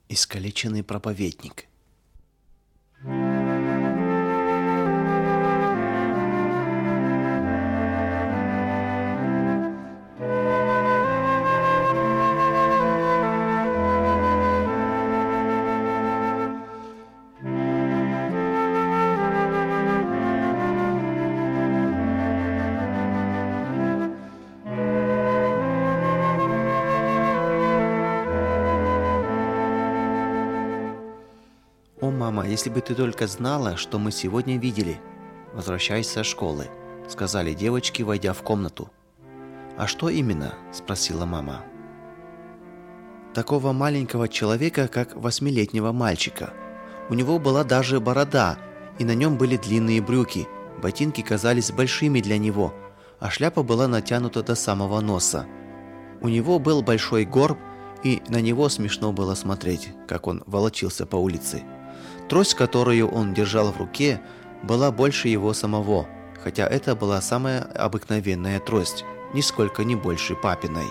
Искалеченный проповедник. «О, мама, если бы ты только знала, что мы сегодня видели!» «Возвращайся со школы», — сказали девочки, войдя в комнату. «А что именно?» — спросила мама. «Такого маленького человека, как 8-летнего мальчика. У него была даже борода, и на нем были длинные брюки, ботинки казались большими для него, а шляпа была натянута до самого носа. У него был большой горб, и на него смешно было смотреть, как он волочился по улице. Трость, которую он держал в руке, была больше его самого, хотя это была самая обыкновенная трость, нисколько не больше папиной.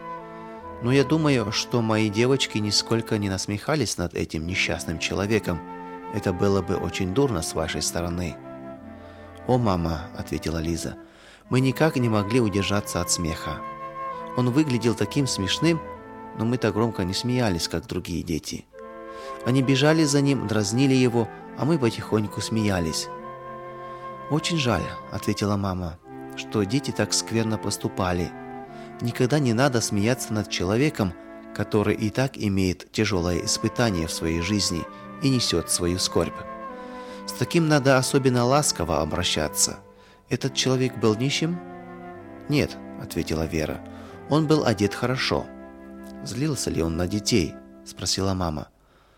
Но я думаю, что мои девочки нисколько не насмехались над этим несчастным человеком. Это было бы очень дурно с вашей стороны». «О, мама», — ответила Лиза, — «мы никак не могли удержаться от смеха. Он выглядел таким смешным, но мы так громко не смеялись, как другие дети. Они бежали за ним, дразнили его, а мы потихоньку смеялись». «Очень жаль», — ответила мама, — «что дети так скверно поступали. Никогда не надо смеяться над человеком, который и так имеет тяжелое испытание в своей жизни и несет свою скорбь. С таким надо особенно ласково обращаться. Этот человек был нищим?» «Нет», — ответила Вера, — «он был одет хорошо». «Злился ли он на детей?» — спросила мама.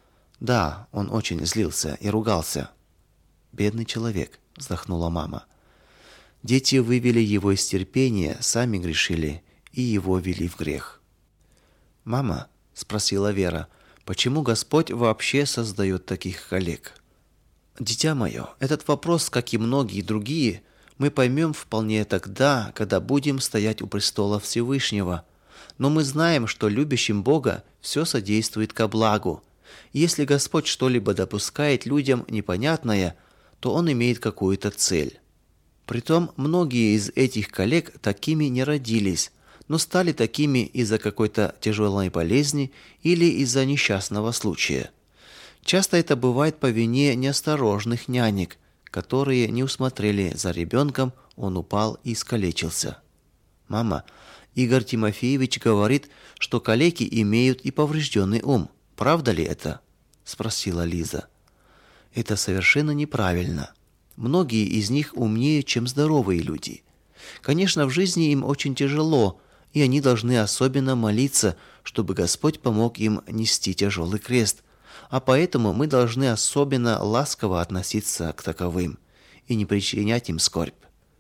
«Да, он очень злился и ругался». «Бедный человек», — вздохнула мама. «Дети вывели его из терпения, сами грешили и его вели в грех». «Мама», — спросила Вера, — «почему Господь вообще создает таких коллег?» «Дитя мое, этот вопрос, как и многие другие, мы поймем вполне тогда, когда будем стоять у престола Всевышнего. Но мы знаем, что любящим Бога все содействует ко благу. Если Господь что-либо допускает людям непонятное, то Он имеет какую-то цель. Притом, многие из этих коллег такими не родились, но стали такими из-за какой-то тяжелой болезни или из-за несчастного случая. Часто это бывает по вине неосторожных нянек, которые не усмотрели за ребенком, он упал и искалечился. «Мама, Игорь Тимофеевич говорит, что калеки имеют и поврежденный ум. Правда ли это?» — спросила Лиза. «Это совершенно неправильно. Многие из них умнее, чем здоровые люди. Конечно, в жизни им очень тяжело, и они должны особенно молиться, чтобы Господь помог им нести тяжелый крест. А поэтому мы должны особенно ласково относиться к таковым и не причинять им скорбь.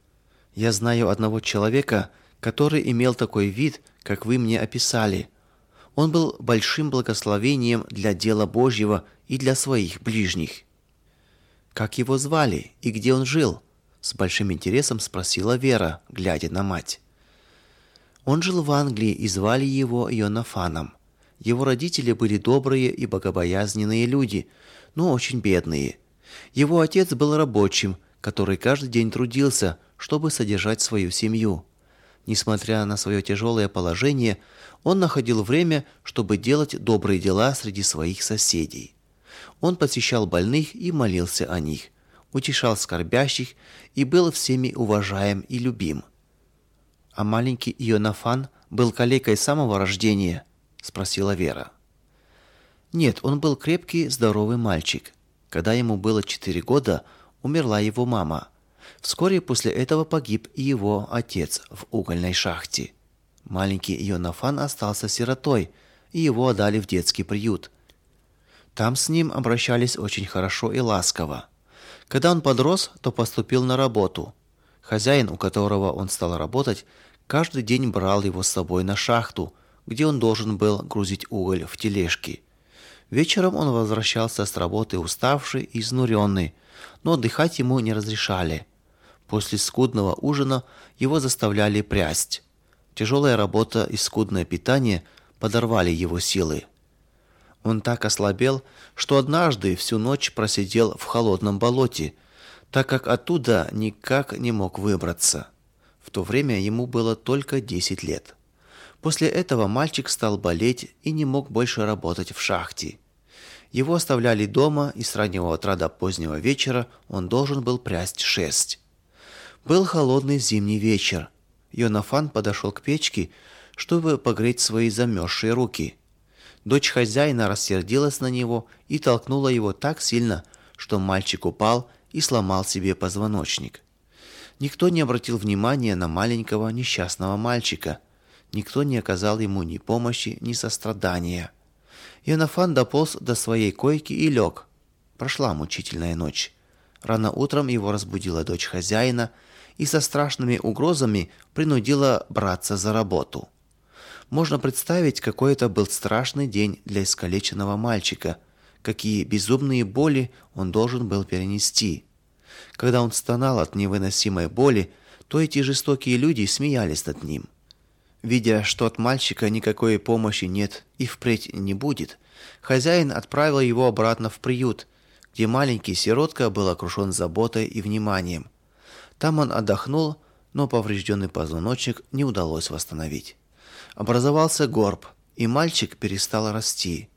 Я знаю одного человека, который имел такой вид, как вы мне описали. Он был большим благословением для дела Божьего и для своих ближних». «Как его звали и где он жил?» — с большим интересом спросила Вера, глядя на мать. «Он жил в Англии и звали его Йонафаном. Его родители были добрые и богобоязненные люди, но очень бедные. Его отец был рабочим, который каждый день трудился, чтобы содержать свою семью. Несмотря на свое тяжелое положение, он находил время, чтобы делать добрые дела среди своих соседей. Он посещал больных и молился о них, утешал скорбящих и был всеми уважаем и любим». «А маленький Йонафан был калекой с самого рождения?» — спросила Вера. «Нет, он был крепкий, здоровый мальчик. Когда ему было 4 года, умерла его мама. Вскоре после этого погиб и его отец в угольной шахте. Маленький Йонафан остался сиротой, и его отдали в детский приют. Там с ним обращались очень хорошо и ласково. Когда он подрос, то поступил на работу. Хозяин, у которого он стал работать, каждый день брал его с собой на шахту, где он должен был грузить уголь в тележки. Вечером он возвращался с работы уставший и изнуренный, но отдыхать ему не разрешали. После скудного ужина его заставляли прясть. Тяжелая работа и скудное питание подорвали его силы. Он так ослабел, что однажды всю ночь просидел в холодном болоте, так как оттуда никак не мог выбраться. В то время ему было только 10 лет. После этого мальчик стал болеть и не мог больше работать в шахте. Его оставляли дома, и с раннего утра до позднего вечера он должен был прясть шерсть. Был холодный зимний вечер. Йонафан подошел к печке, чтобы погреть свои замерзшие руки. Дочь хозяина рассердилась на него и толкнула его так сильно, что мальчик упал и сломал себе позвоночник. Никто не обратил внимания на маленького несчастного мальчика. Никто не оказал ему ни помощи, ни сострадания. Йонафан дополз до своей койки и лег. Прошла мучительная ночь. Рано утром его разбудила дочь хозяина и со страшными угрозами принудила браться за работу. Можно представить, какой это был страшный день для искалеченного мальчика, какие безумные боли он должен был перенести. Когда он стонал от невыносимой боли, то эти жестокие люди смеялись над ним. Видя, что от мальчика никакой помощи нет и впредь не будет, хозяин отправил его обратно в приют, где маленький сиротка был окружен заботой и вниманием. Там он отдохнул, но поврежденный позвоночник не удалось восстановить. Образовался горб, и мальчик перестал расти.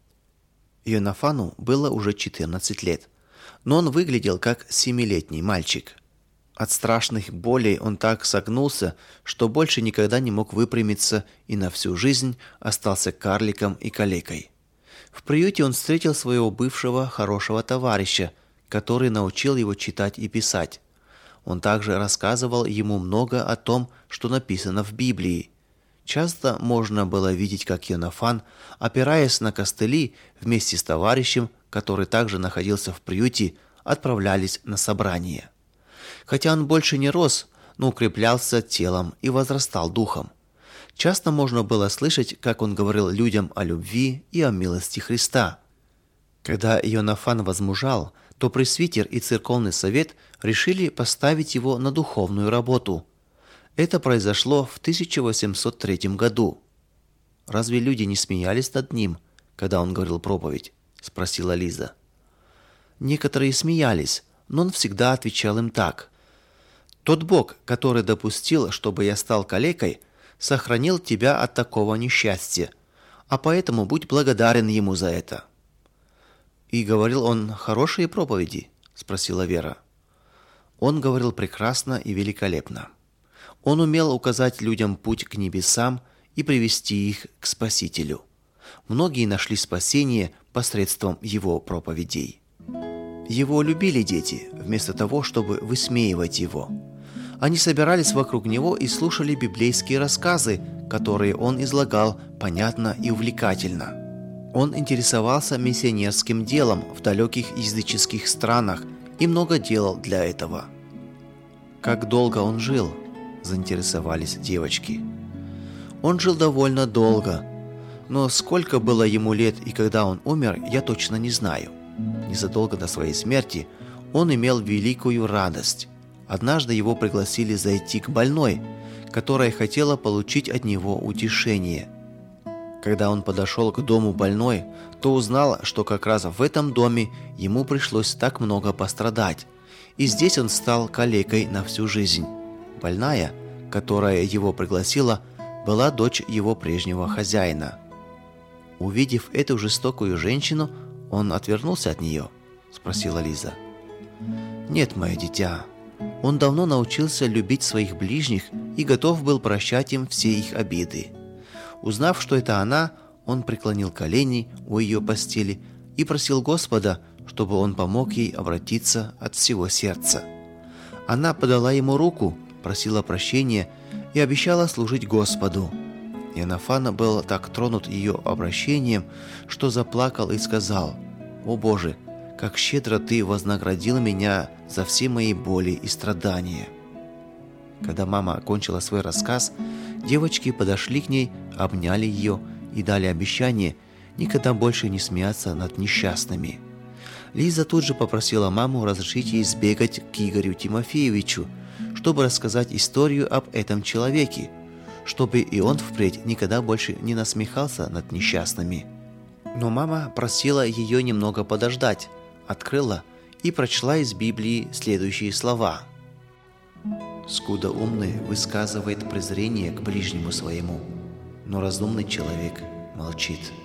Йонафану было уже 14 лет, но он выглядел как 7-летний мальчик. От страшных болей он так согнулся, что больше никогда не мог выпрямиться и на всю жизнь остался карликом и калекой. В приюте он встретил своего бывшего хорошего товарища, который научил его читать и писать. Он также рассказывал ему много о том, что написано в Библии. Часто можно было видеть, как Йонафан, опираясь на костыли, вместе с товарищем, который также находился в приюте, отправлялись на собрания. Хотя он больше не рос, но укреплялся телом и возрастал духом. Часто можно было слышать, как он говорил людям о любви и о милости Христа. Когда Йонафан возмужал, то пресвитер и церковный совет решили поставить его на духовную работу. Это произошло в 1803 году. «Разве люди не смеялись над ним, когда он говорил проповедь?» – спросила Лиза. Некоторые смеялись, но он всегда отвечал им так: «Тот Бог, который допустил, чтобы я стал калекой, сохранил тебя от такого несчастья, а поэтому будь благодарен ему за это». «И говорил он хорошие проповеди?» – спросила Вера. Он говорил прекрасно и великолепно. Он умел указать людям путь к небесам и привести их к Спасителю. Многие нашли спасение посредством его проповедей. Его любили дети, вместо того, чтобы высмеивать его. Они собирались вокруг него и слушали библейские рассказы, которые он излагал понятно и увлекательно. Он интересовался миссионерским делом в далеких языческих странах и много делал для этого. «Как долго он жил?» – заинтересовались девочки. Он жил довольно долго, но сколько было ему лет и когда он умер, я точно не знаю. Незадолго до своей смерти он имел великую радость. Однажды его пригласили зайти к больной, которая хотела получить от него утешение. Когда он подошел к дому больной, то узнал, что как раз в этом доме ему пришлось так много пострадать, и здесь он стал калекой на всю жизнь. Больная, которая его пригласила, была дочь его прежнего хозяина. Увидев эту жестокую женщину, он отвернулся от нее, спросила Лиза. Нет, мое дитя. Он давно научился любить своих ближних и готов был прощать им все их обиды. Узнав, что это она, он преклонил колени у ее постели и просил Господа, чтобы он помог ей обратиться от всего сердца. Она подала ему руку, просила прощения и обещала служить Господу. Йонафан был так тронут ее обращением, что заплакал и сказал: «О Боже, как щедро Ты вознаградил меня за все мои боли и страдания». Когда мама окончила свой рассказ, девочки подошли к ней, обняли ее и дали обещание никогда больше не смеяться над несчастными. Лиза тут же попросила маму разрешить ей сбегать к Игорю Тимофеевичу, чтобы рассказать историю об этом человеке, чтобы и он впредь никогда больше не насмехался над несчастными. Но мама просила ее немного подождать, открыла и прочла из Библии следующие слова. «Скуда умный высказывает презрение к ближнему своему, но разумный человек молчит».